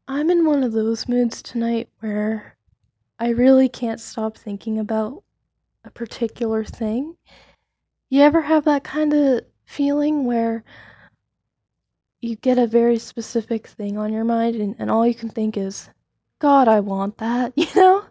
I'm in one of those moods tonight where I really can't stop thinking about a particular thing. You ever have that kind of feeling where you get a very specific thing on your mind and all you can think is, God, I want that, you know?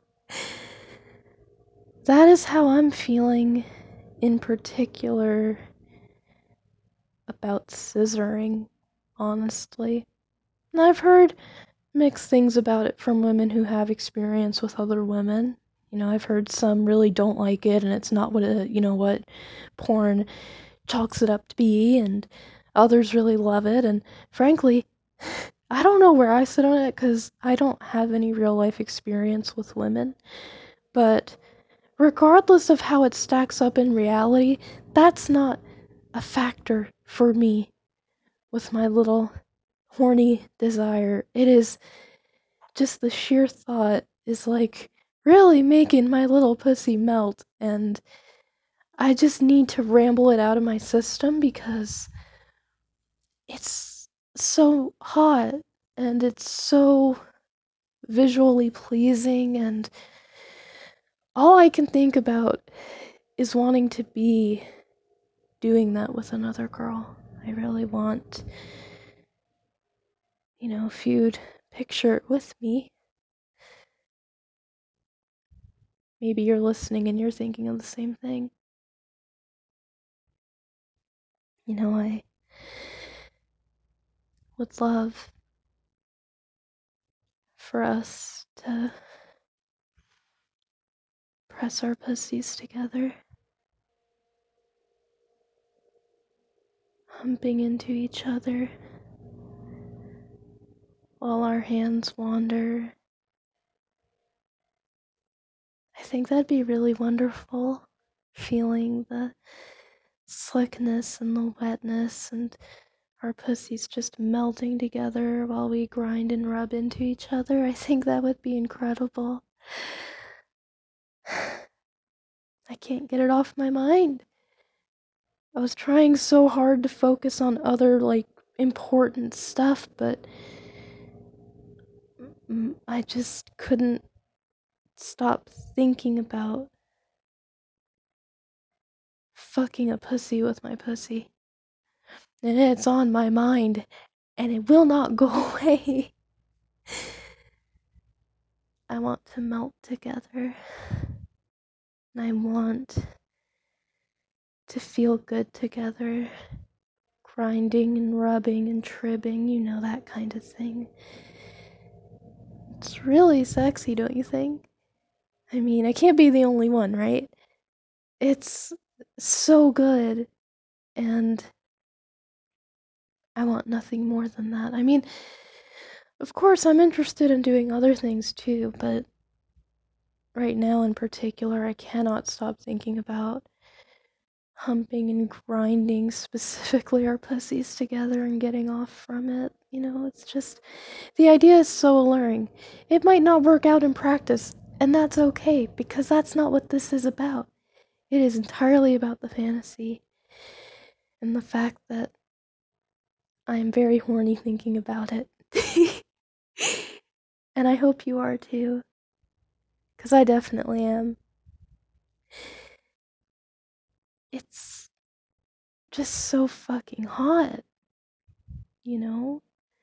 That is how I'm feeling in particular about scissoring, honestly. And I've heard mixed things about it from women who have experience with other women. I've heard some really don't like it and it's not what porn chalks it up to be, and others really love it. And frankly, I don't know where I sit on it because I don't have any real life experience with women. But regardless of how it stacks up in reality, that's not a factor for me with my little horny desire. It is just the sheer thought is like really making my little pussy melt, and I just need to ramble it out of my system because it's so hot and it's so visually pleasing, and all I can think about is wanting to be doing that with another girl. I really want, if you'd picture it with me, maybe you're listening and you're thinking of the same thing. I would love for us to press our pussies together, humping into each other while our hands wander. I think that'd be really wonderful, feeling the slickness and the wetness and our pussies just melting together while we grind and rub into each other. I think that would be incredible. I can't get it off my mind. I was trying so hard to focus on other, important stuff, but I just couldn't stop thinking about fucking a pussy with my pussy. And it's on my mind, and it will not go away. I want to melt together. And I want to feel good together. Grinding and rubbing and tribbing, that kind of thing. It's really sexy, don't you think? I mean, I can't be the only one, right? It's so good, and I want nothing more than that. I mean, of course, I'm interested in doing other things too, but right now in particular, I cannot stop thinking about humping and grinding specifically our pussies together and getting off from it. It's just, the idea is so alluring. It might not work out in practice, and that's okay, because that's not what this is about. It is entirely about the fantasy and the fact that I am very horny thinking about it. And I hope you are too, because I definitely am. It's just so fucking hot, you know?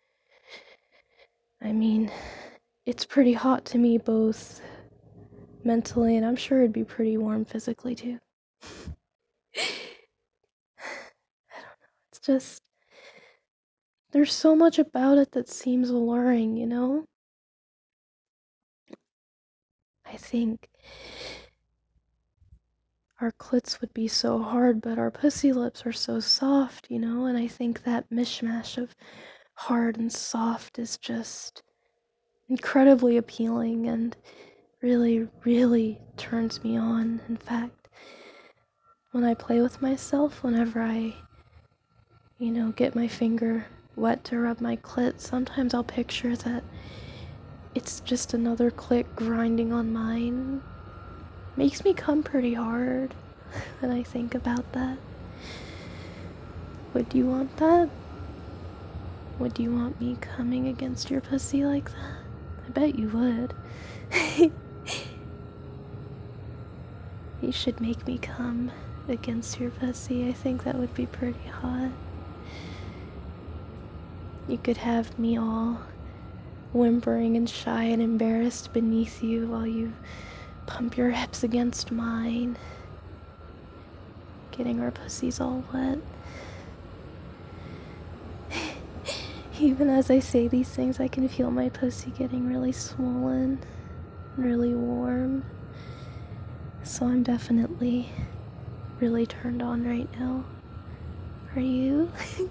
I mean, it's pretty hot to me both mentally, and I'm sure it'd be pretty warm physically too. I don't know. It's just, there's so much about it that seems alluring. I think our clits would be so hard, but our pussy lips are so soft, and I think that mishmash of hard and soft is just incredibly appealing and really, really turns me on. In fact, when I play with myself, whenever I get my finger wet to rub my clit, sometimes I'll picture that it's just another clit grinding on mine. Makes me come pretty hard when I think about that. Would you want that? Would you want me coming against your pussy like that? I bet you would. You should make me come against your pussy. I think that would be pretty hot. You could have me all whimpering and shy and embarrassed beneath you while you pump your hips against mine, getting our pussies all wet. Even as I say these things, I can feel my pussy getting really swollen, really warm. So I'm definitely really turned on right now. Are you?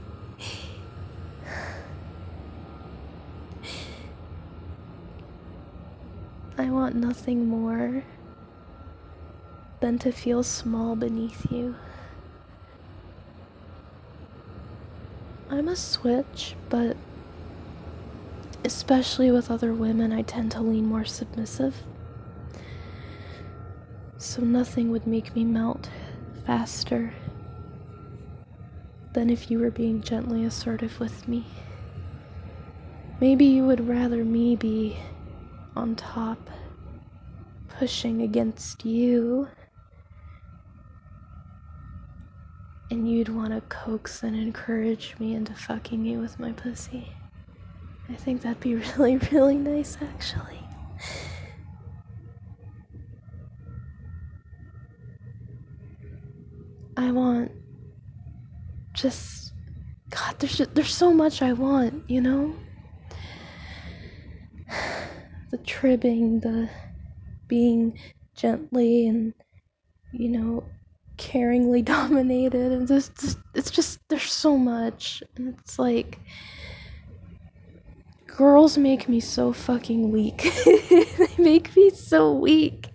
I want nothing more than to feel small beneath you. I'm a switch, but especially with other women, I tend to lean more submissive. So nothing would make me melt faster than if you were being gently assertive with me. Maybe you would rather me be on top, pushing against you, and you'd want to coax and encourage me into fucking you with my pussy. I think that'd be really, really nice, actually. I want just... God, there's so much I want, you know? The tribbing, the being gently and, you know, caringly dominated, and it's just, there's so much, and it's like, girls make me so fucking weak. They make me so weak.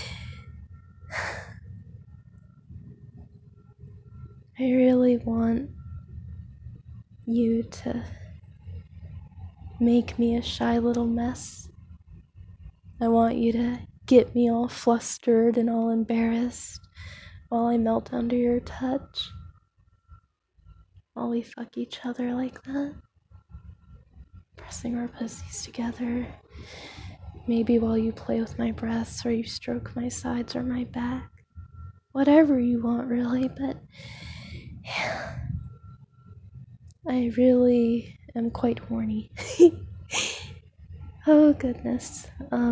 I really want you to make me a shy little mess. I want you to get me all flustered and all embarrassed while I melt under your touch. While we fuck each other like that. Pressing our pussies together. Maybe while you play with my breasts or you stroke my sides or my back. Whatever you want, really, but yeah. I really am quite horny. Oh, goodness.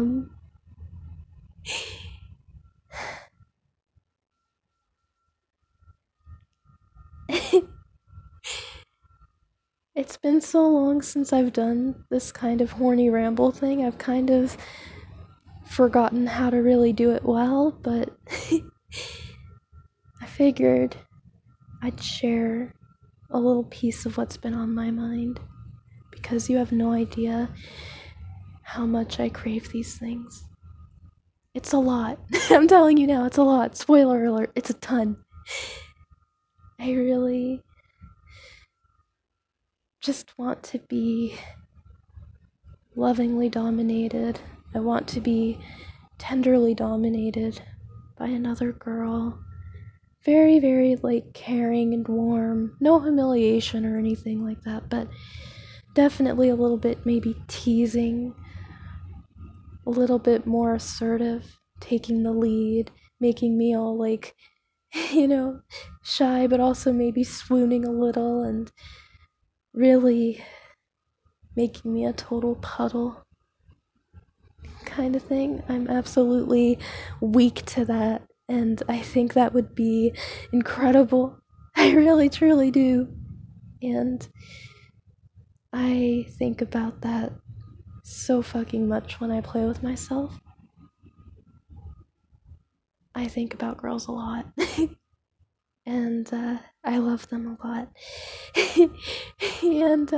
It's been so long since I've done this kind of horny ramble thing. I've kind of forgotten how to really do it well, but I figured I'd share a little piece of what's been on my mind, because you have no idea how much I crave these things. It's a lot. I'm telling you now, it's a lot. Spoiler alert, it's a ton. I really just want to be lovingly dominated. I want to be tenderly dominated by another girl. Very, very, like, caring and warm. No humiliation or anything like that, but definitely a little bit maybe teasing, a little bit more assertive, taking the lead, making me all, like, you know, shy, but also maybe swooning a little and really making me a total puddle kind of thing. I'm absolutely weak to that, and I think that would be incredible. I really, truly do. And I think about that so fucking much when I play with myself. I think about girls a lot. And I love them a lot. And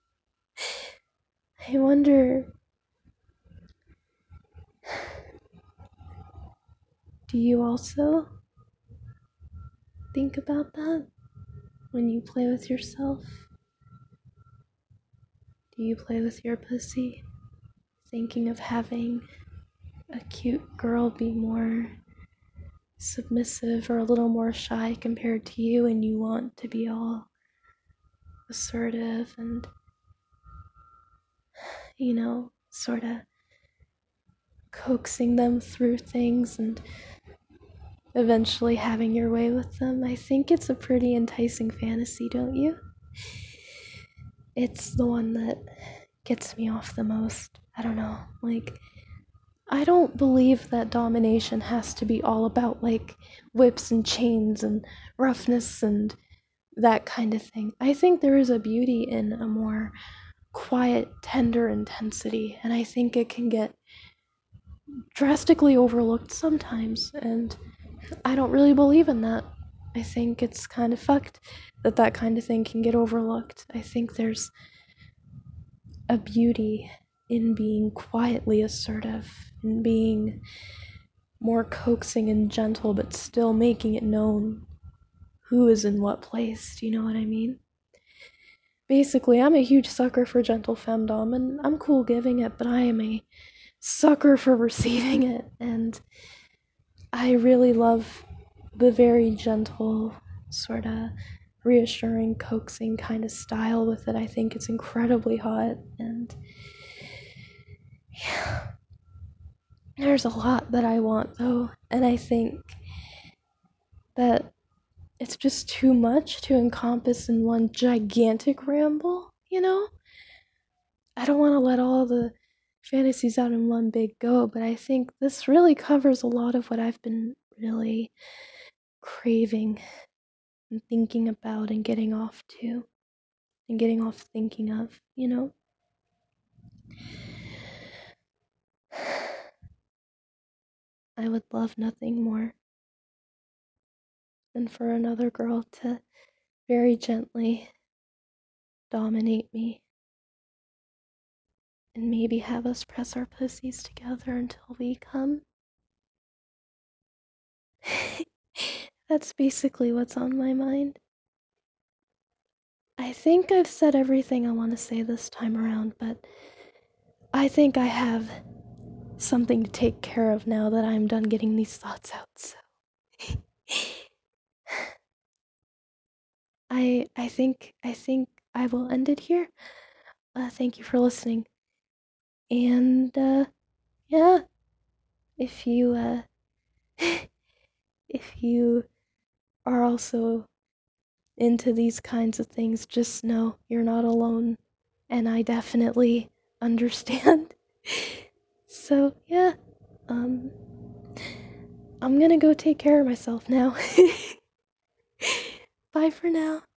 I wonder, do you also think about that when you play with yourself? Do you play with your pussy, thinking of having a cute girl be more submissive or a little more shy compared to you, and you want to be all assertive and sort of coaxing them through things and eventually having your way with them. I think it's a pretty enticing fantasy, don't you? It's the one that gets me off the most. I don't know. Like, I don't believe that domination has to be all about, like, whips and chains and roughness and that kind of thing. I think there is a beauty in a more quiet, tender intensity, and I think it can get drastically overlooked sometimes, and I don't really believe in that. I think it's kind of fucked that that kind of thing can get overlooked. I think there's a beauty in being quietly assertive, in being more coaxing and gentle, but still making it known who is in what place. Do you know what I mean? Basically, I'm a huge sucker for gentle femdom, and I'm cool giving it, but I am a sucker for receiving it, and I really love the very gentle, sort of reassuring, coaxing kind of style with it. I think it's incredibly hot, and yeah, there's a lot that I want though, and I think that it's just too much to encompass in one gigantic ramble, you know? I don't want to let all the fantasies out in one big go, but I think this really covers a lot of what I've been really craving and thinking about and getting off to and getting off thinking of, you know? I would love nothing more than for another girl to very gently dominate me and maybe have us press our pussies together until we come. That's basically what's on my mind. I think I've said everything I want to say this time around, but I think I have something to take care of now that I'm done getting these thoughts out. So I think I will end it here. Thank you for listening. And yeah, if you if you are also into these kinds of things, just know you're not alone, and I definitely understand. So yeah, um, I'm gonna go take care of myself now. Bye for now.